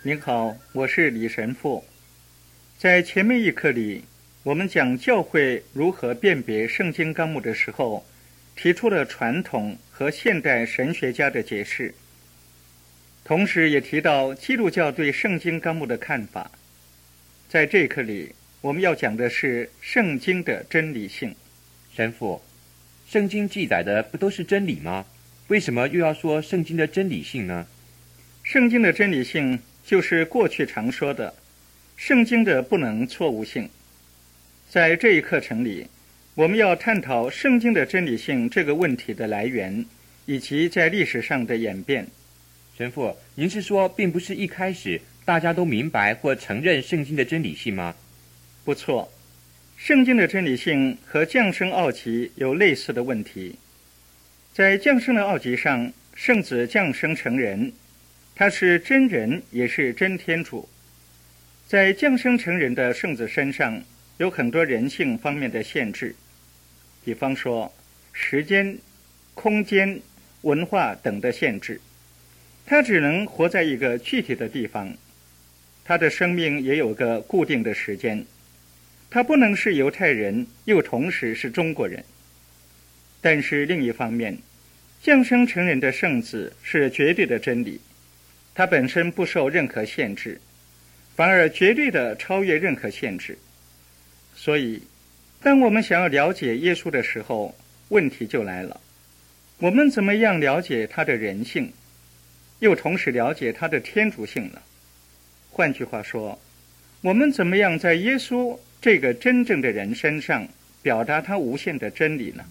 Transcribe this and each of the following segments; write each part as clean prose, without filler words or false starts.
您好，我是李神父。在前面一课里，我们讲教会如何辨别圣经纲目的时候，提出了传统和现代神学家的解释，同时也提到基督教对圣经纲目的看法。在这一课里，我们要讲的是圣经的真理性。 神父，圣经记载的不都是真理吗？为什么又要说圣经的真理性呢？ 圣经的真理性就是过去常说的圣经的不能错误性。在这一课程里，我们要探讨圣经的真理性这个问题的来源，以及在历史上的演变。 神父，您是说并不是一开始大家都明白或承认圣经的真理性吗？ 不错，圣经的真理性和降生奥籍有类似的问题。在降生的奥籍上，圣子降生成人，他是真人也是真天主。在降生成人的圣子身上有很多人性方面的限制，比方说时间、空间、文化等的限制。他只能活在一个具体的地方，他的生命也有个固定的时间。他不能是犹太人，又同时是中国人。但是另一方面，降生成人的圣子是绝对的真理，他本身不受任何限制，反而绝对的超越任何限制。所以当我们想要了解耶稣的时候，问题就来了，我们怎么样了解他的人性，又同时了解他的天主性呢？换句话说，我们怎么样在耶稣这个真正的人身上表达他无限的真理呢？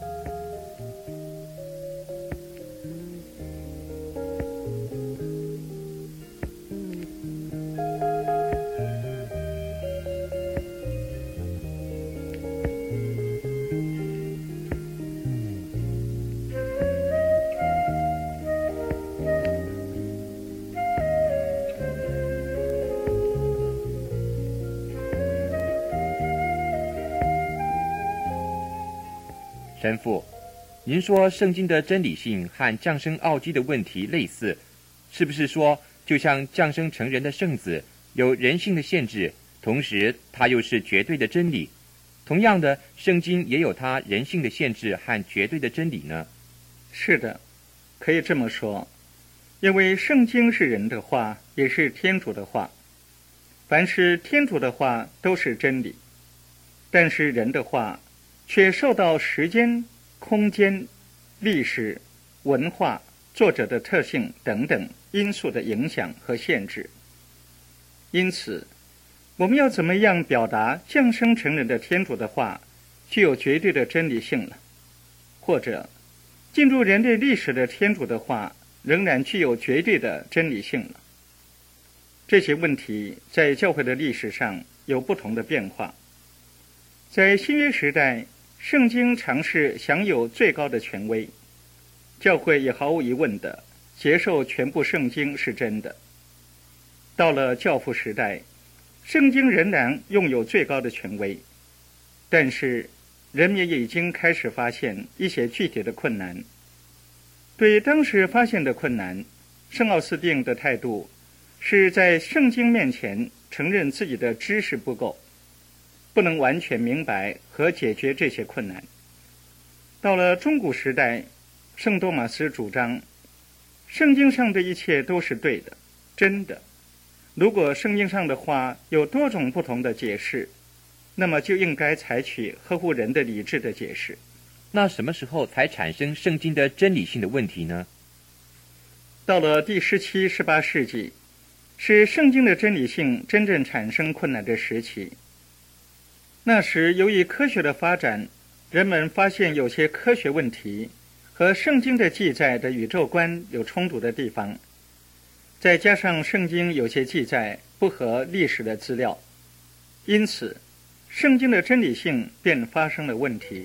神父，您说圣经的真理性和降生奥迹的问题类似，是不是说就像降生成人的圣子有人性的限制，同时它又是绝对的真理，同样的圣经也有它人性的限制和绝对的真理呢？ 是的，可以这么说，因为圣经是人的话，也是天主的话。凡是天主的话都是真理，但是人的话却受到时间、空间、历史、文化、作者的特性等等因素的影响和限制。因此，我们要怎么样表达降生成人的天主的话具有绝对的真理性呢？或者进入人类历史的天主的话仍然具有绝对的真理性呢？这些问题在教会的历史上有不同的变化。在新约时代，圣经常是享有最高的权威，教会也毫无疑问地接受全部圣经是真的。到了教父时代，圣经仍然拥有最高的权威，但是人们也已经开始发现一些具体的困难。对当时发现的困难，圣奥斯定的态度是在圣经面前承认自己的知识不够，不能完全明白和解决这些困难。到了中古时代，圣多马斯主张圣经上的一切都是对的、真的。如果圣经上的话有多种不同的解释，那么就应该采取合乎人的理智的解释。 那什么时候才产生圣经的真理性的问题呢？ 到了第17、18世纪，是圣经的真理性真正产生困难的时期。那时由于科学的发展，人们发现有些科学问题和圣经的记载的宇宙观有冲突的地方，再加上圣经有些记载不合历史的资料，因此圣经的真理性便发生了问题。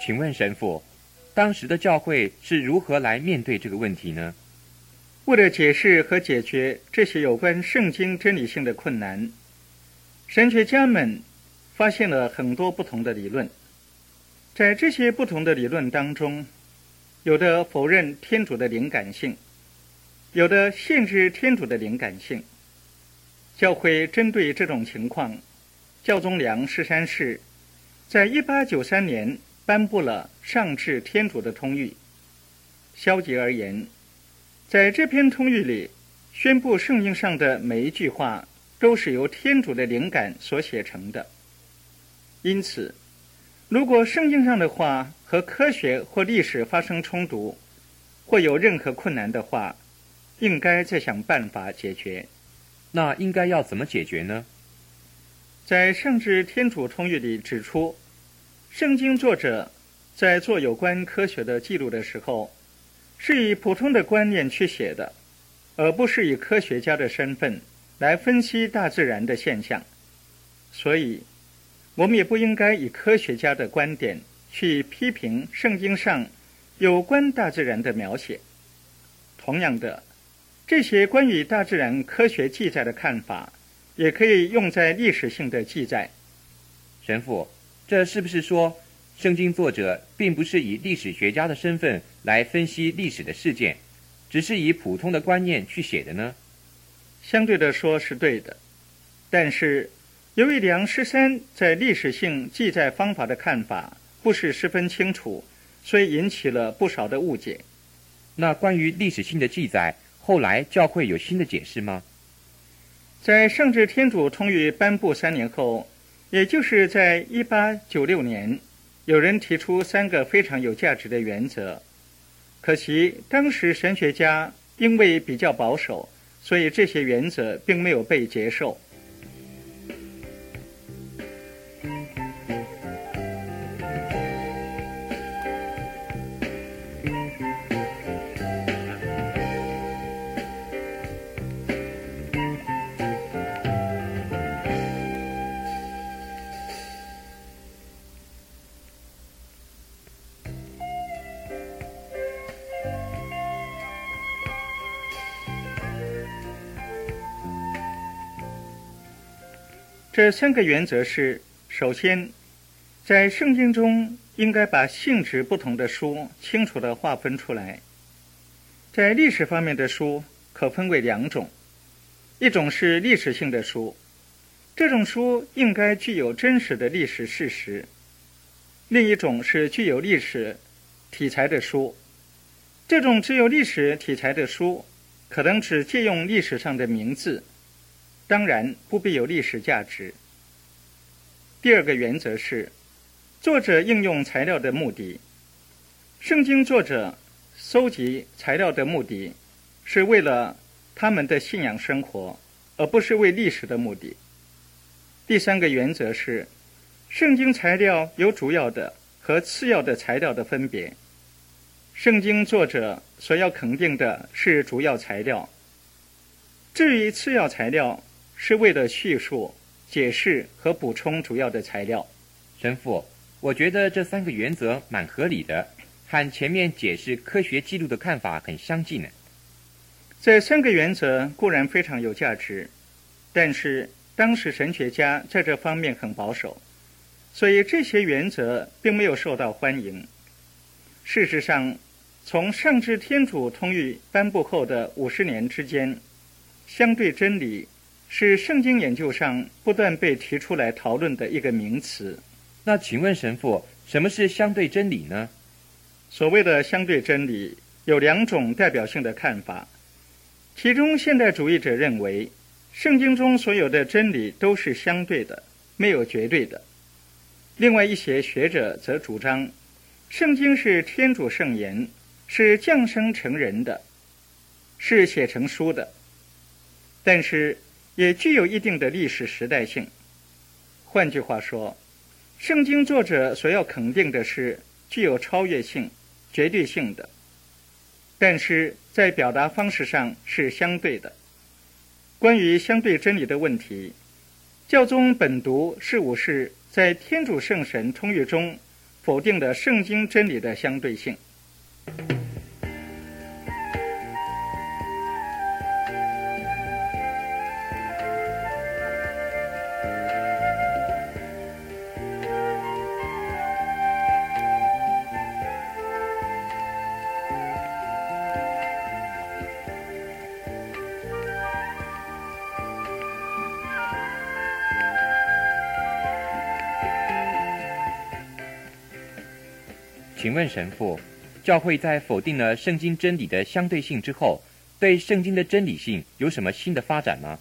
请问神父，当时的教会是如何来面对这个问题呢？ 为了解释和解决这些有关圣经真理性的困难，神学家们发现了很多不同的理论。在这些不同的理论当中，有的否认天主的灵感性，有的限制天主的灵感性。教会针对这种情况，教宗良13世在1893年颁布了上至天主的通谕。消极而言，在这篇通谕里，宣布圣经上的每一句话都是由天主的灵感所写成的。因此，如果圣经上的话和科学或历史发生冲突，或有任何困难的话，应该再想办法解决。 那应该要怎么解决呢？ 在上至天主通谕里指出，圣经作者在做有关科学的记录的时候，是以普通的观念去写的，而不是以科学家的身份来分析大自然的现象。所以，我们也不应该以科学家的观点去批评圣经上有关大自然的描写。同样的，这些关于大自然科学记载的看法，也可以用在历史性的记载。 神父，这是不是说，圣经作者并不是以历史学家的身份来分析历史的事件，只是以普通的观念去写的呢？ 相对的说是对的，但是由于良13在历史性记载方法的看法不是十分清楚，所以引起了不少的误解。 那关于历史性的记载，后来教会有新的解释吗？ 在上至天主通谕颁布3年后，也就是在1896年，有人提出3个非常有价值的原则。可惜当时神学家因为比较保守，所以这些原则并没有被接受。这3个原则是：首先，在圣经中应该把性质不同的书清楚地划分出来。在历史方面的书可分为2种，一种是历史性的书，这种书应该具有真实的历史事实；另一种是具有历史题材的书，这种只有历史题材的书可能只借用历史上的名字，当然不必有历史价值。第2个原则是作者应用材料的目的。圣经作者搜集材料的目的是为了他们的信仰生活，而不是为历史的目的。第3个原则是圣经材料有主要的和次要的材料的分别。圣经作者所要肯定的是主要材料，至于次要材料是为了叙述、解释和补充主要的材料。 神父，我觉得这3个原则蛮合理的，和前面解释科学记录的看法很相近呢。 这3个原则固然非常有价值，但是当时神学家在这方面很保守，所以这些原则并没有受到欢迎。事实上，从上至天主通谕颁布后的50年之间，相对真理是圣经研究上不断被提出来讨论的一个名词。 那请问神父，什么是相对真理呢？ 所谓的相对真理有2种代表性的看法，其中现代主义者认为圣经中所有的真理都是相对的，没有绝对的。另外一些学者则主张圣经是天主圣言，是降生成人的，是写成书的，但是也具有一定的历史时代性。换句话说，圣经作者所要肯定的是具有超越性、绝对性的，但是在表达方式上是相对的。关于相对真理的问题，教宗本笃15世在天主圣神通谕中否定了圣经真理的相对性。 请问神父，教会在否定了圣经真理的相对性之后，对圣经的真理性有什么新的发展吗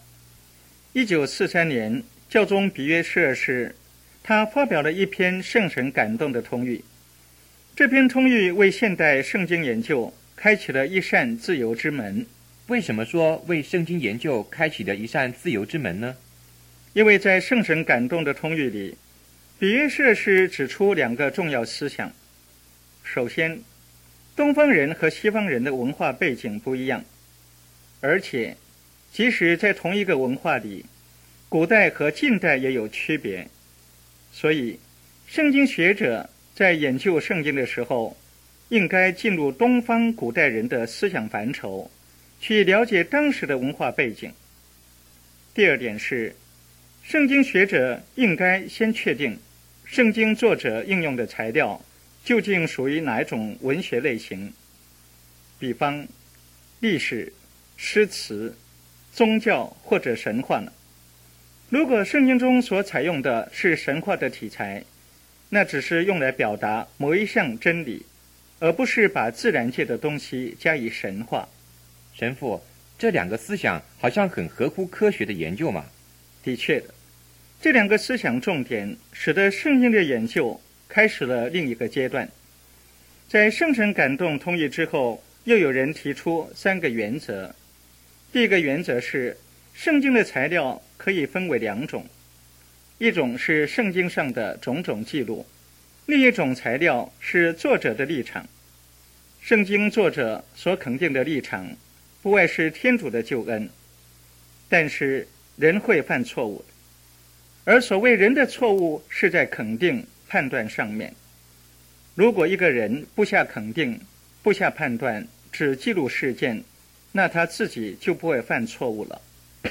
？1943年，教宗比约12世，他发表了一篇圣神感动的通谕。这篇通谕为现代圣经研究开启了一扇自由之门。 为什么说为圣经研究开启了一扇自由之门呢？ 因为在圣神感动的通谕里，比约12世指出2个重要思想。首先，东方人和西方人的文化背景不一样，而且即使在同一个文化里，古代和近代也有区别。所以，圣经学者在研究圣经的时候，应该进入东方古代人的思想范畴，去了解当时的文化背景。第二点是，圣经学者应该先确定圣经作者应用的材料究竟属于哪种文学类型，比方历史、诗词、宗教或者神话呢？如果圣经中所采用的是神话的题材，那只是用来表达某一项真理，而不是把自然界的东西加以神化。 神父，这2个思想好像很合乎科学的研究嘛。 的确的，这2个思想重点使得圣经的研究开始了另一个阶段。在圣神感动通谕之后，又有人提出3个原则。第一个原则是，圣经的材料可以分为2种，一种是圣经上的种种记录，另一种材料是作者的立场。圣经作者所肯定的立场，不外是天主的救恩，但是人会犯错误，而所谓人的错误是在肯定判断上面。如果一个人不下肯定，不下判断，只记录事件，那他自己就不会犯错误了。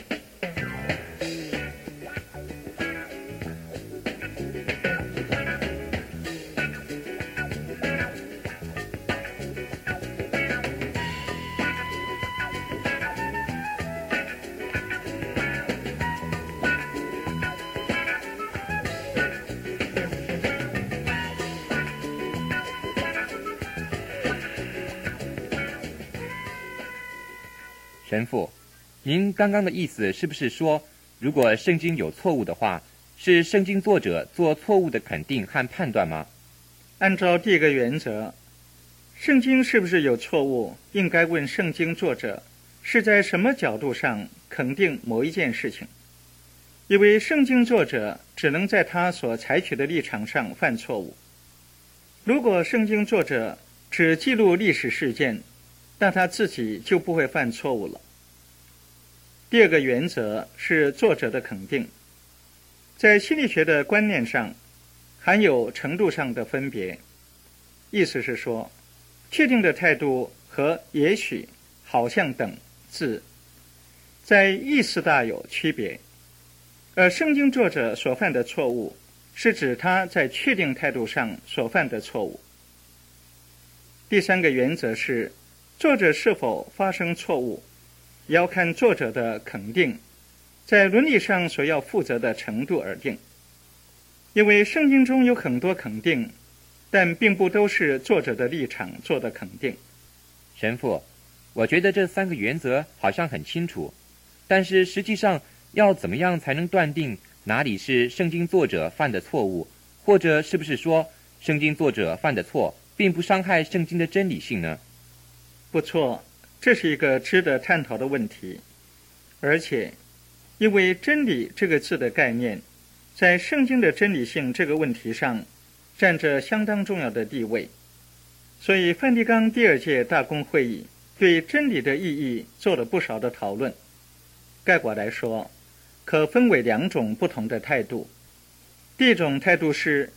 神父，您刚刚的意思是不是说，如果圣经有错误的话，是圣经作者做错误的肯定和判断吗？ 按照第一个原则，圣经是不是有错误，应该问圣经作者是在什么角度上肯定某一件事情，因为圣经作者只能在他所采取的立场上犯错误。如果圣经作者只记录历史事件，那他自己就不会犯错误了。第二个原则是作者的肯定。在心理学的观念上，含有程度上的分别，意思是说，确定的态度和也许、好像等字，在意思大有区别。而圣经作者所犯的错误，是指他在确定态度上所犯的错误。第三个原则是，作者是否发生错误，也要看作者的肯定在伦理上所要负责的程度而定。因为圣经中有很多肯定，但并不都是作者的立场做的肯定。 神父，我觉得这3个原则好像很清楚，但是实际上要怎么样才能断定哪里是圣经作者犯的错误，或者是不是说圣经作者犯的错并不伤害圣经的真理性呢？ 不错，这是一个值得探讨的问题。而且，因为真理这个字的概念，在圣经的真理性这个问题上，占着相当重要的地位，所以梵蒂冈第2届大公会议对真理的意义做了不少的讨论。概括来说，可分为2种不同的态度。第一种态度是，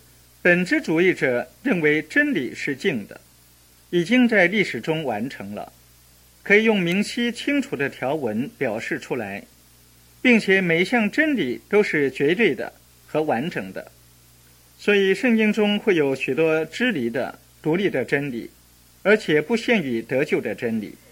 本质主义者认为真理是静的，已经在历史中完成了，可以用明晰清楚的条文表示出来，并且每一项真理都是绝对的和完整的。所以圣经中会有许多支离的、独立的真理，而且不限于得救的真理。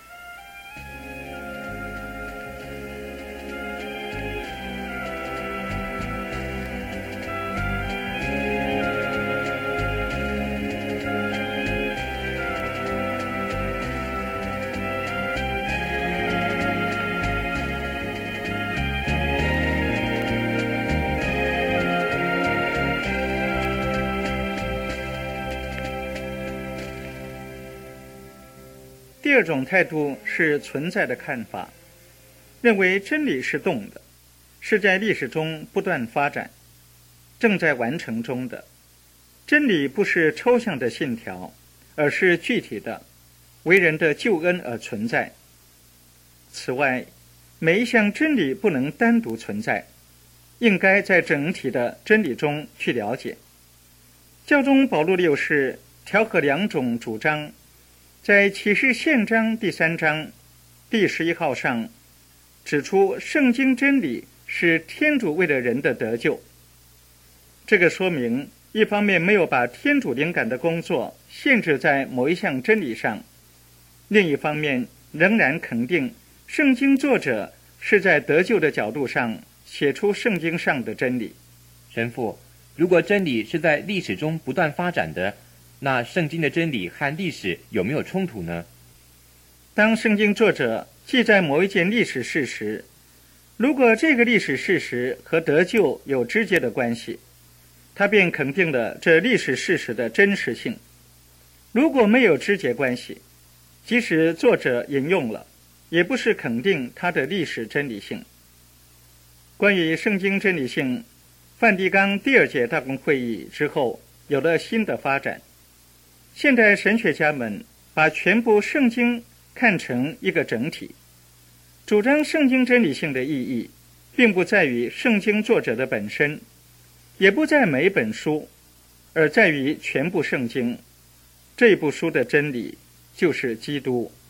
第二种态度是存在的看法，认为真理是动的，是在历史中不断发展，正在完成中的。真理不是抽象的信条，而是具体的，为人的救恩而存在。此外，每一项真理不能单独存在，应该在整体的真理中去了解。教宗保禄六世调和两种主张，在启示宪章第3章第11号上指出，圣经真理是天主为了人的得救。这个说明，一方面没有把天主灵感的工作限制在某一项真理上，另一方面仍然肯定圣经作者是在得救的角度上写出圣经上的真理。 神父，如果真理是在历史中不断发展的，那圣经的真理和历史有没有冲突呢？ 当圣经作者记载某一件历史事实，如果这个历史事实和得救有直接的关系，他便肯定了这历史事实的真实性。如果没有直接关系，即使作者引用了，也不是肯定它的历史真理性。关于圣经真理性，梵蒂冈第2届大公会议之后有了新的发展。现代神学家们把全部圣经看成一个整体，主张圣经真理性的意义并不在于圣经作者的本身，也不在每本书，而在于全部圣经。这部书的真理就是基督。